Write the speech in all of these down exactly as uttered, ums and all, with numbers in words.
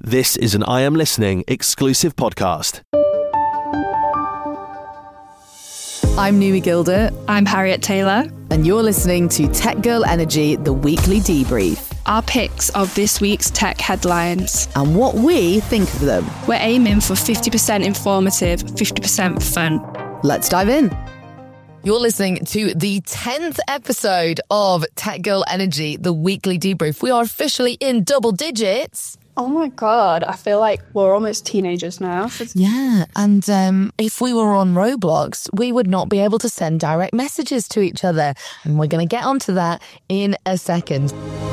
This is an I Am Listening exclusive podcast. I'm Numi Gilder. I'm Harriet Taylor. And you're listening to Tech Girl Energy, the weekly debrief. Our picks of this week's tech headlines. And what we think of them. We're aiming for fifty percent informative, fifty percent fun. Let's dive in. You're listening to the tenth episode of Tech Girl Energy, the weekly debrief. We are officially in double digits. Oh my God, I feel like we're almost teenagers now. Yeah, and um, if we were on Roblox, we would not be able to send direct messages to each other. And we're going to get onto that in a second.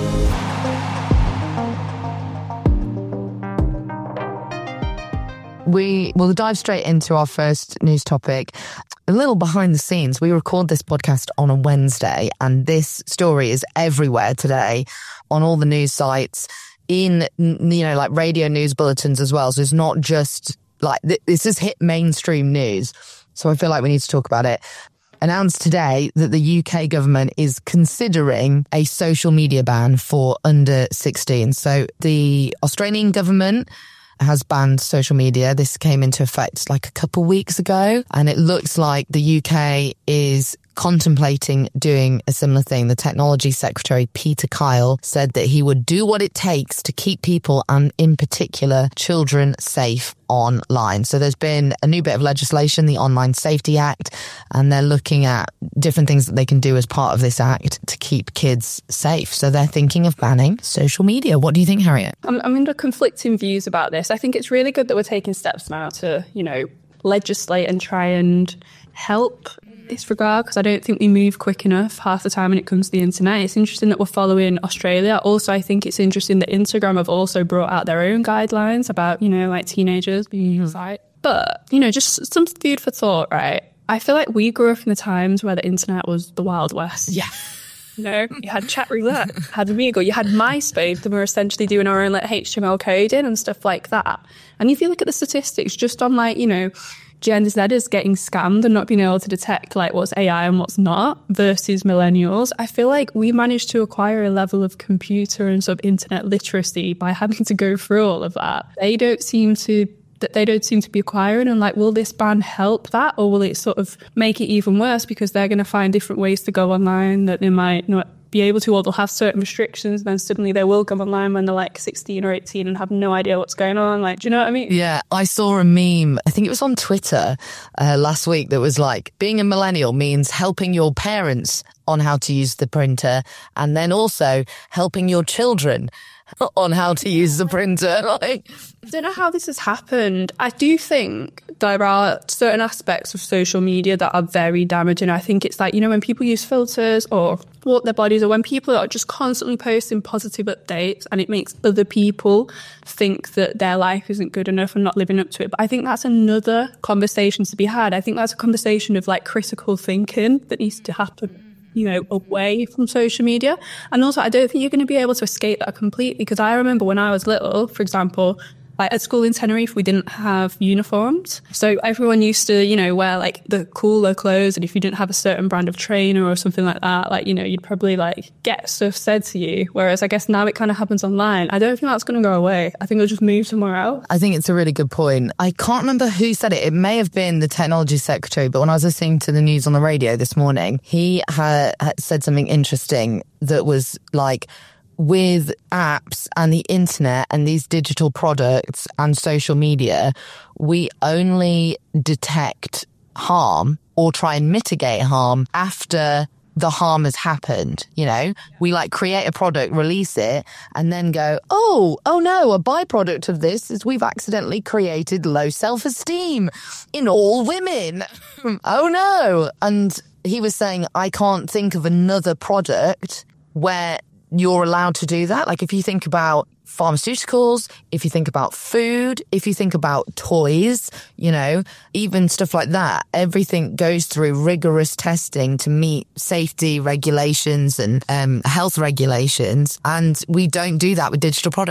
We will dive straight into our first news topic. A little behind the scenes. We record this podcast on a Wednesday, and this story is everywhere today on all the news sites, in, you know, like radio news bulletins as well. So it's not just like, this has hit mainstream news. So I feel like we need to talk about it. Announced today that the U K government is considering a social media ban for under sixteen. So the Australian government has banned social media. This came into effect like a couple weeks ago, and it looks like the U K is contemplating doing a similar thing. The Technology Secretary, Peter Kyle, said that he would do what it takes to keep people, and in particular children, safe online. So there's been a new bit of legislation, the Online Safety Act, and they're looking at different things that they can do as part of this act to keep kids safe. So they're thinking of banning social media. What do you think, Harriet? I'm, I'm under conflicting views about this. I think it's really good that we're taking steps now to, you know, legislate and try and help this regard, because I don't think we move quick enough half the time when it comes to the internet. It's interesting that we're following Australia. Also, I think it's interesting that Instagram have also brought out their own guidelines about, you know, like teenagers being on site. But, you know, just some food for thought, right? I feel like we grew up in the times where the internet was the Wild West. Yeah. You know, you had chat roulette, had Amigo, you had MySpace, and we were essentially doing our own like H T M L coding and stuff like that. And if you look at the statistics just on like, you know, Gen Z is getting scammed and not being able to detect like what's A I and what's not versus millennials, I feel like we managed to acquire a level of computer and sort of internet literacy by having to go through all of that. They don't seem to that they don't seem to be acquiring, and like, will this ban help that, or will it sort of make it even worse because they're going to find different ways to go online that they might not be able to, or they'll have certain restrictions, then suddenly they will come online when they're like sixteen or eighteen and have no idea what's going on. Like, do you know what I mean? Yeah, I saw a meme, I think it was on Twitter uh, last week, that was like, being a millennial means helping your parents on how to use the printer, and then also helping your children on how to use the printer. Like, I don't know how this has happened. I do think there are certain aspects of social media that are very damaging. I think it's like, you know, when people use filters or walk their bodies, or when people are just constantly posting positive updates and it makes other people think that their life isn't good enough and not living up to it. But I think that's another conversation to be had. I think that's a conversation of like critical thinking that needs to happen, you know, away from social media. And also, I don't think you're going to be able to escape that completely, because I remember when I was little, for example, like at school in Tenerife, we didn't have uniforms. So everyone used to, you know, wear like the cooler clothes. And if you didn't have a certain brand of trainer or something like that, like, you know, you'd probably like get stuff said to you. Whereas I guess now it kind of happens online. I don't think that's going to go away. I think it'll just move somewhere else. I think it's a really good point. I can't remember who said it. It may have been the Technology Secretary, but when I was listening to the news on the radio this morning, he had, had said something interesting that was like, with apps and the internet and these digital products and social media, we only detect harm or try and mitigate harm after the harm has happened. You know, we like create a product, release it, and then go, oh, oh no, a byproduct of this is we've accidentally created low self-esteem in all women. Oh no. And he was saying, I can't think of another product where you're allowed to do that. Like if you think about pharmaceuticals, if you think about food, if you think about toys, you know, even stuff like that, everything goes through rigorous testing to meet safety regulations and um, health regulations. And we don't do that with digital products.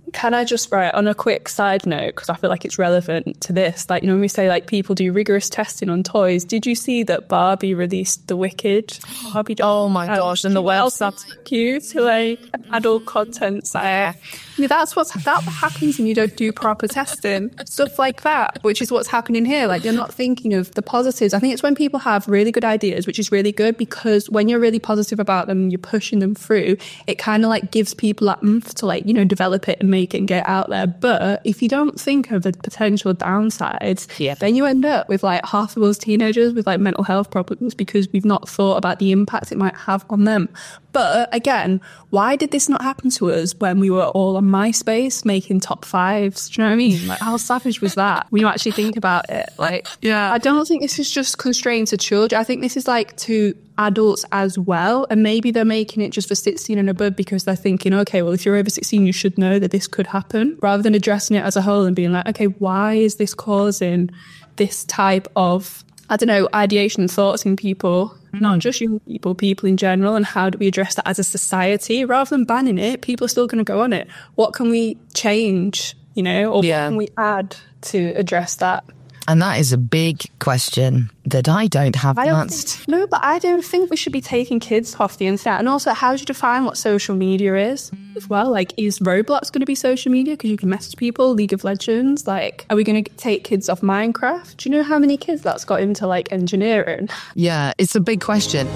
Can I just write on a quick side note, because I feel like it's relevant to this, like, you know, when we say like people do rigorous testing on toys, did you see that Barbie released the Wicked Barbie doll? Oh my gosh, and the website cute to like adult content site. I mean, that's what's that happens when you don't do proper testing, stuff like that, which is what's happening here. Like, you're not thinking of the positives. I think it's when people have really good ideas, which is really good, because when you're really positive about them, you're pushing them through, it kind of like gives people that oomph to like, you know, develop it and make it and get out there. But if you don't think of the potential downsides, yeah. then you end up with like half of those teenagers with like mental health problems because we've not thought about the impact it might have on them. But again, why did this not happen to us when we were all on MySpace making top fives? Do you know what I mean? Like, how savage was that when you actually think about it? Like, yeah, I don't think this is just constrained to children. I think this is like to adults as well. And maybe they're making it just for sixteen and above because they're thinking, okay, well, if you're over sixteen, you should know that this could happen, rather than addressing it as a whole and being like, okay, why is this causing this type of, I don't know, ideation and thoughts in people, not just young people, people in general, and how do we address that as a society? Rather than banning it, people are still going to go on it. What can we change, you know, or yeah. what can we add to address that? And that is a big question that I don't have I the don't answer think, no, but I don't think we should be taking kids off the internet. And also, how do you define what social media is as well? Like, is Roblox going to be social media because you can message people? League of Legends? Like, are we going to take kids off Minecraft? Do you know how many kids that's got into like engineering? Yeah, it's a big question.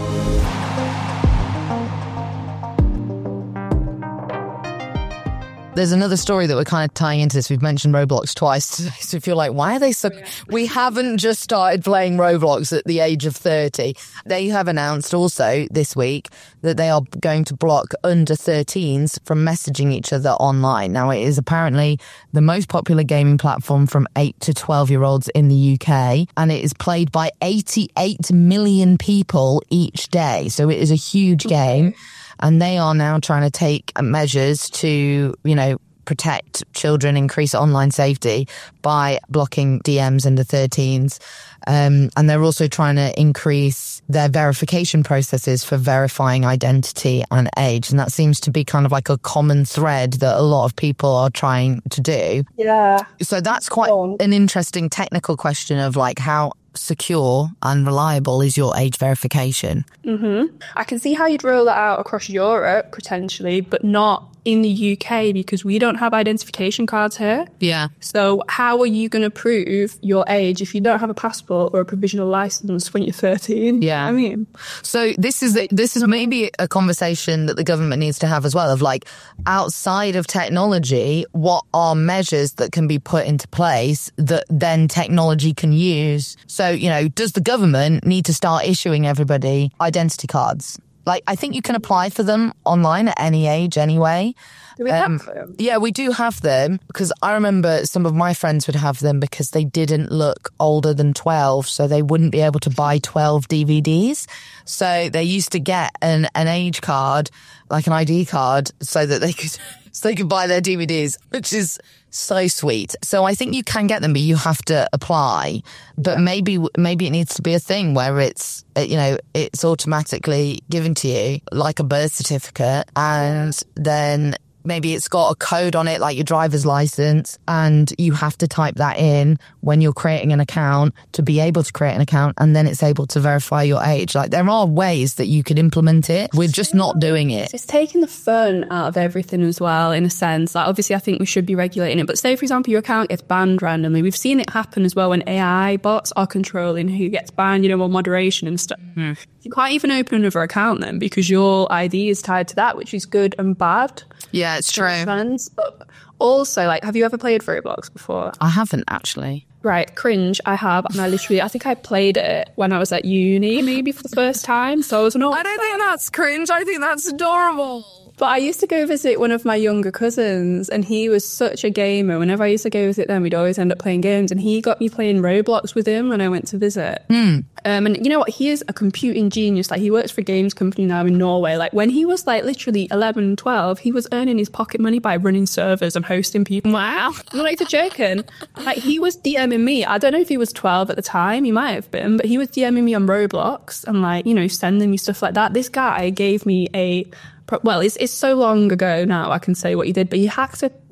There's another story that we're kind of tying into this. We've mentioned Roblox twice. So if you're like, why are they so... We haven't just started playing Roblox at the age of thirty. They have announced also this week that they are going to block under thirteens from messaging each other online. Now, it is apparently the most popular gaming platform from eight to twelve-year-olds in the U K, and it is played by eighty-eight million people each day. So it is a huge game. And they are now trying to take measures to, you know, protect children, increase online safety by blocking D Ms under thirteens. Um, and they're also trying to increase their verification processes for verifying identity and age. And that seems to be kind of like a common thread that a lot of people are trying to do. Yeah. So that's quite an interesting technical question of like how secure and reliable is your age verification. Mm-hmm. I can see how you'd roll that out across Europe potentially, but not in the U K because we don't have identification cards here. Yeah. So how are you going to prove your age if you don't have a passport or a provisional license when you're thirteen? Yeah. I mean, so this is this is maybe a conversation that the government needs to have as well of like, outside of technology, what are measures that can be put into place that then technology can use? So, you know, does the government need to start issuing everybody identity cards? Like, I think you can apply for them online at any age anyway. Do we um, have them? Yeah, we do have them because I remember some of my friends would have them because they didn't look older than twelve, so they wouldn't be able to buy twelve D V Ds. So they used to get an, an age card, like an I D card, so that they could so they could buy their D V Ds, which is so sweet. So I think you can get them, but you have to apply. But maybe maybe it needs to be a thing where it's, you know, it's automatically given to you like a birth certificate, and then maybe it's got a code on it like your driver's license, and you have to type that in when you're creating an account to be able to create an account, and then it's able to verify your age. Like, there are ways that you could implement it. We're just not doing it. It's taking the fun out of everything as well, in a sense. Like, obviously, I think we should be regulating it. But say, for example, your account gets banned randomly. We've seen it happen as well when A I bots are controlling who gets banned, you know, on moderation and stuff. Hmm. You can't even open another account then because your I D is tied to that, which is good and bad. Yeah, it's true. Fans. But also, like, have you ever played Roblox before? I haven't, actually. Right, cringe, I have. And I literally, I think I played it when I was at uni, maybe for the first time. So I was not... I don't think that's cringe. I think that's adorable. But I used to go visit one of my younger cousins, and he was such a gamer. Whenever I used to go visit them, we'd always end up playing games, and he got me playing Roblox with him when I went to visit. Mm. Um, and you know what? He is a computing genius. Like, he works for a games company now in Norway. Like, when he was like literally eleven, twelve, he was earning his pocket money by running servers and hosting people. Wow. I'm not even joking. Like, he was DMing me. I don't know if he was twelve at the time. He might have been, but he was DMing me on Roblox and, like, you know, sending me stuff like that. This guy gave me a... Well, it's, it's so long ago now, I can say what he did, but he hacked a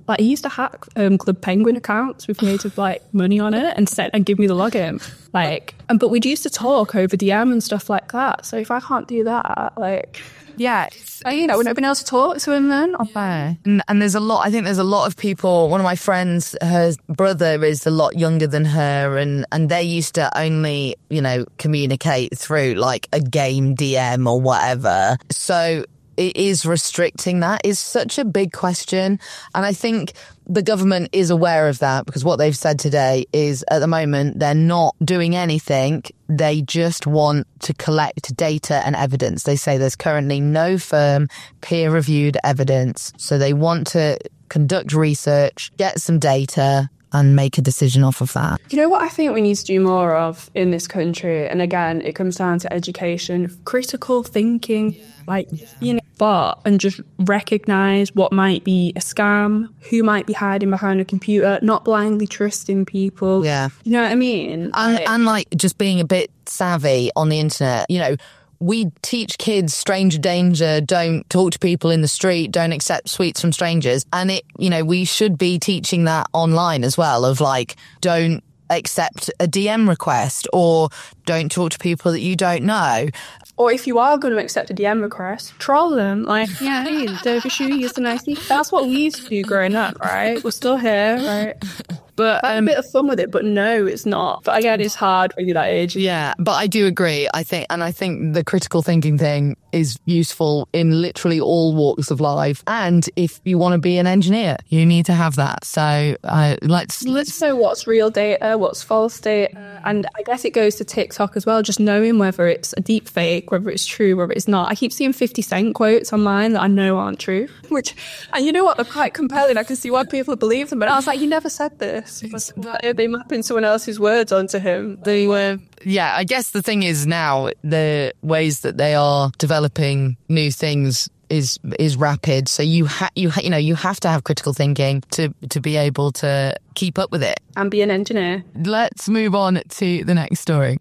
Like, he used to hack um, Club Penguin accounts with creative like money on it and set and give me the login. Like, and but we'd used to talk over D M and stuff like that. So if I can't do that, like, yeah, I, you know, we're not being able to talk to him then. Yeah. And, and there's a lot, I think there's a lot of people, one of my friends, her brother is a lot younger than her, and, and they used to only, you know, communicate through like a game D M or whatever. So it is restricting that is such a big question. And I think the government is aware of that, because what they've said today is at the moment they're not doing anything. They just want to collect data and evidence. They say there's currently no firm peer-reviewed evidence. So they want to conduct research, get some data, and make a decision off of that. You know what I think we need to do more of in this country? And again, it comes down to education, critical thinking, yeah. like, yeah. you know, but, and just recognise what might be a scam, who might be hiding behind a computer, not blindly trusting people. Yeah. You know what I mean? And like, and like just being a bit savvy on the internet, you know, we teach kids stranger danger, don't talk to people in the street, don't accept sweets from strangers. And it, you know, we should be teaching that online as well, of like, don't accept a D M request, or don't talk to people that you don't know. Or if you are going to accept a D M request, troll them. Like, yeah, hey, Dervish, you used a nice thing. That's what we used to do growing up, right? We're still here, right? But um, a bit of fun with it, but no, it's not. But again, it's hard when you're that age. Yeah, but I do agree. I think, and I think the critical thinking thing is useful in literally all walks of life. And if you want to be an engineer, you need to have that. So uh, let's let's know what's real data, what's false data, and I guess it goes to TikTok as well. Just knowing whether it's a deep fake, whether it's true, whether it's not. I keep seeing fifty cent quotes online that I know aren't true. Which, and you know what? They're quite compelling. I can see why people believe them. But I was like, you never said this. But they mapping someone else's words onto him. They were, yeah, I guess the thing is now the ways that they are developing new things is is rapid. So you ha- you ha- you know you have to have critical thinking to to be able to keep up with it and be an engineer. Let's move on to the next story.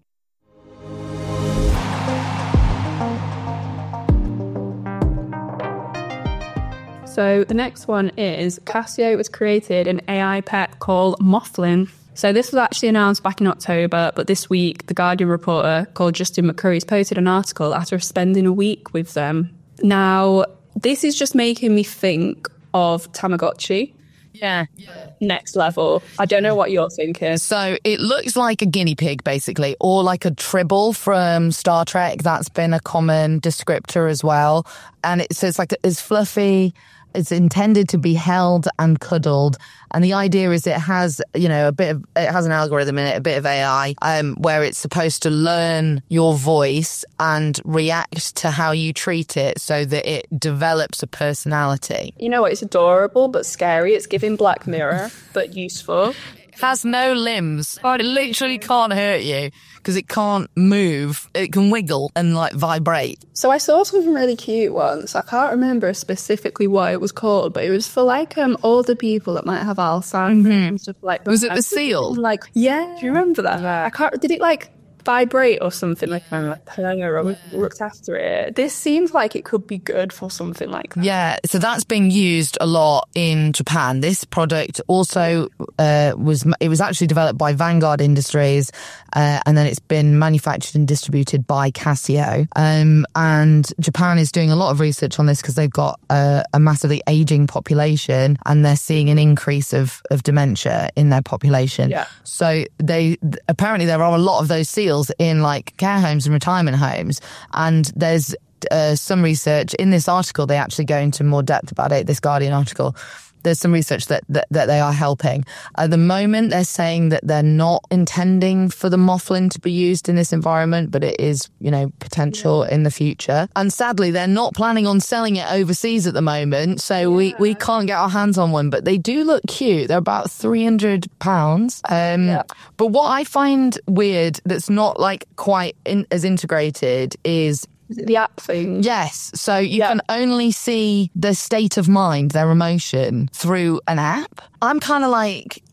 So the next one is Casio has created an A I pet called Moflin. So this was actually announced back in October, but this week, the Guardian reporter called Justin McCurry has posted an article after spending a week with them. Now, this is just making me think of Tamagotchi. Yeah. yeah. Next level. I don't know what you're thinking. So it looks like a guinea pig, basically, or like a tribble from Star Trek. That's been a common descriptor as well. And it says like it's fluffy. It's intended to be held and cuddled. And the idea is it has, you know, a bit of, it has an algorithm in it, a bit of A I, um, where it's supposed to learn your voice and react to how you treat it so that it develops a personality. You know what? It's adorable, but scary. It's giving Black Mirror, but useful. It has no limbs. It literally can't hurt you because it can't move. It can wiggle and like vibrate. So I saw something really cute once. I can't remember specifically what it was called, but it was for like um older people that might have Alzheimer's mm-hmm. and stuff like that. Was it the seal? Like, yeah. Do you remember that? Yeah. I can't. Did it like vibrate or something like that? I looked after it. This seems like it could be good for something like that. Yeah, so that's being used a lot in Japan. This product also uh, was, it was actually developed by Vanguard Industries, uh, and then it's been manufactured and distributed by Casio. Um, and Japan is doing a lot of research on this because they've got a, a massively aging population and they're seeing an increase of, of dementia in their population. Yeah. So they, apparently there are a lot of those seals in like care homes and retirement homes, and there's uh, some research in this article. They actually go into more depth about it, this Guardian article. There's some research that, that, that they are helping. At the moment, they're saying that they're not intending for the Moflin to be used in this environment, but it is, you know, potential yeah. in the future. And sadly, they're not planning on selling it overseas at the moment, so yeah. we, we can't get our hands on one, but they do look cute. They're about three hundred pounds. Um, yeah. But what I find weird that's not like quite in, as integrated is Is it the app thing? Yes. So you yeah. can only see the state of mind, their emotion, through an app. I'm kind of like,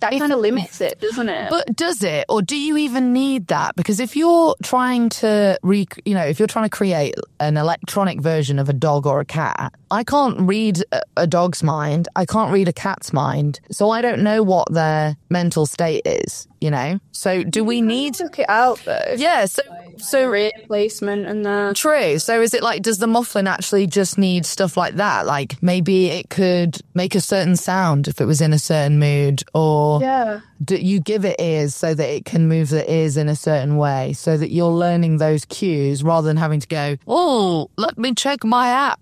that kind of limits it, doesn't it? But does it? Or do you even need that? Because if you're trying to, re, you know, if you're trying to create an electronic version of a dog or a cat, I can't read a, a dog's mind. I can't read a cat's mind. So I don't know what their mental state is, you know? So do we need... Look it out, though. Yeah, so... so replacement and the... True. So is it like, does the Moflin actually just need stuff like that? Like maybe it could make a certain sound if it was in a certain mood, or yeah. do you give it ears so that it can move the ears in a certain way so that you're learning those cues rather than having to go, oh, let me check my app.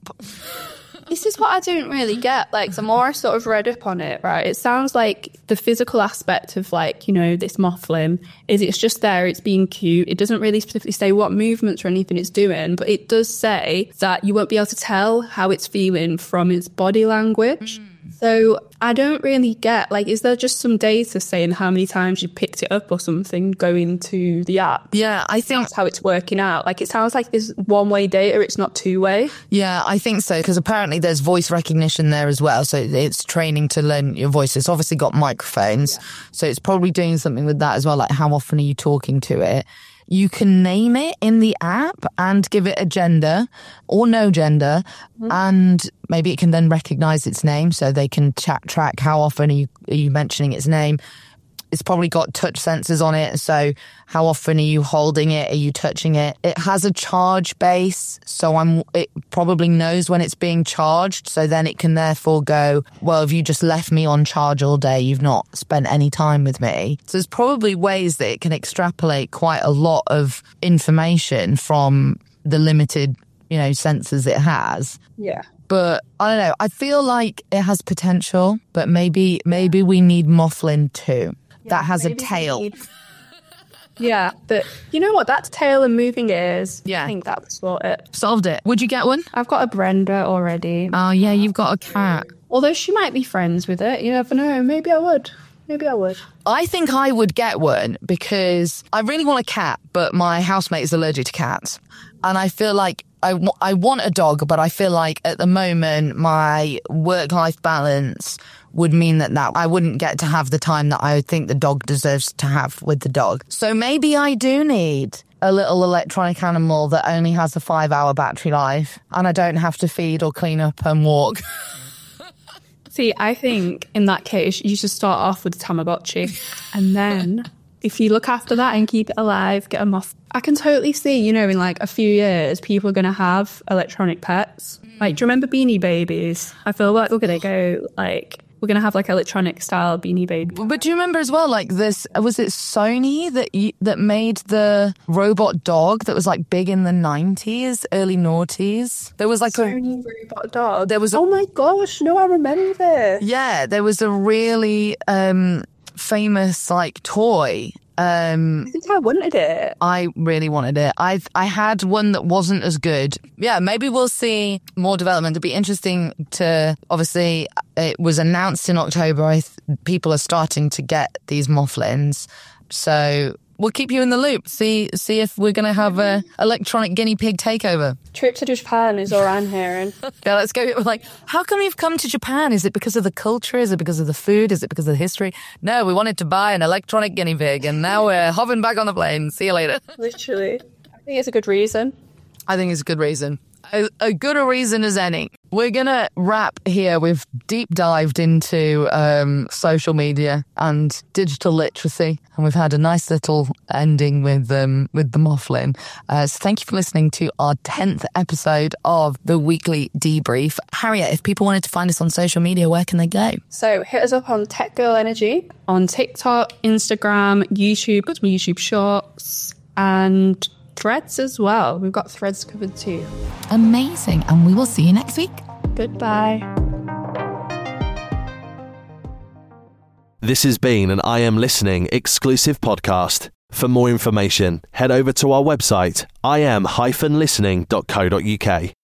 This is what I don't really get. Like, the more I sort of read up on it, right, it sounds like the physical aspect of, like, you know, this Moflin is it's just there, it's being cute. It doesn't really specifically say what movements or anything it's doing, but it does say that you won't be able to tell how it's feeling from its body language. Mm. So I don't really get, like, is there just some data saying how many times you picked it up or something going to the app? Yeah, I think that's how it's working out. Like, it sounds like there's one-way data, it's not two-way. Yeah, I think so, because apparently there's voice recognition there as well. So it's training to learn your voice. It's obviously got microphones. Yeah. So it's probably doing something with that as well, like how often are you talking to it? You can name it in the app and give it a gender or no gender, mm-hmm. and maybe it can then recognise its name so they can chat track how often are you, are you mentioning its name. It's probably got touch sensors on it, so how often are you holding it? Are you touching it? It has a charge base, so I'm. It probably knows when it's being charged, so then it can therefore go, well, if you just left me on charge all day, you've not spent any time with me. So there's probably ways that it can extrapolate quite a lot of information from the limited, you know, sensors it has. Yeah. But I don't know, I feel like it has potential, but maybe maybe we need Moflin too. Yeah, that has a tail. Need... Yeah, but you know what? That's tail and moving ears. Yeah. I think that's what it... Solved it. Would you get one? I've got a Brenda already. Oh, yeah, you've got a cat. Although she might be friends with it. You never know. Maybe I would. Maybe I would. I think I would get one because I really want a cat, but my housemate is allergic to cats. And I feel like I, w- I want a dog, but I feel like at the moment my work-life balance would mean that, that I wouldn't get to have the time that I would think the dog deserves to have with the dog. So maybe I do need a little electronic animal that only has a five-hour battery life and I don't have to feed or clean up and walk. See, I think in that case, you should start off with the Tamagotchi. And then if you look after that and keep it alive, get them off. I can totally see, you know, in like a few years, people are going to have electronic pets. Like, do you remember Beanie Babies? I feel like we're going to go like... We're going to have like electronic style Beanie Baby. But do you remember as well, like this, was it Sony that you, that made the robot dog that was like big in the nineties, early noughties? There was like Sony a robot dog. There was a, oh my gosh, no, I remember this. Yeah, there was a really um, famous like toy. Um, I think I wanted it. I really wanted it. I I had one that wasn't as good. Yeah, maybe we'll see more development. It'd be interesting to, obviously, it was announced in October. I th- people are starting to get these Moflins. So we'll keep you in the loop. See see if we're going to have a electronic guinea pig takeover. Trip to Japan is all I'm hearing. Yeah, let's go. We're like, how come you've come to Japan? Is it because of the culture? Is it because of the food? Is it because of the history? No, we wanted to buy an electronic guinea pig and now we're hovering back on the plane. See you later. Literally. I think it's a good reason. I think it's a good reason. A, a good a reason as any. We're going to wrap here. We've deep dived into um, social media and digital literacy, and we've had a nice little ending with um, with the Moflin. Uh, so thank you for listening to our tenth episode of the Weekly Debrief. Harriet, if people wanted to find us on social media, where can they go? So hit us up on Tech Girl Energy on TikTok, Instagram, YouTube, got some YouTube Shorts, and Threads as well. We've got Threads covered too. Amazing. And we will see you next week. Goodbye. This has been an I Am Listening exclusive podcast. For more information, head over to our website, i am dash listening dot co dot uk.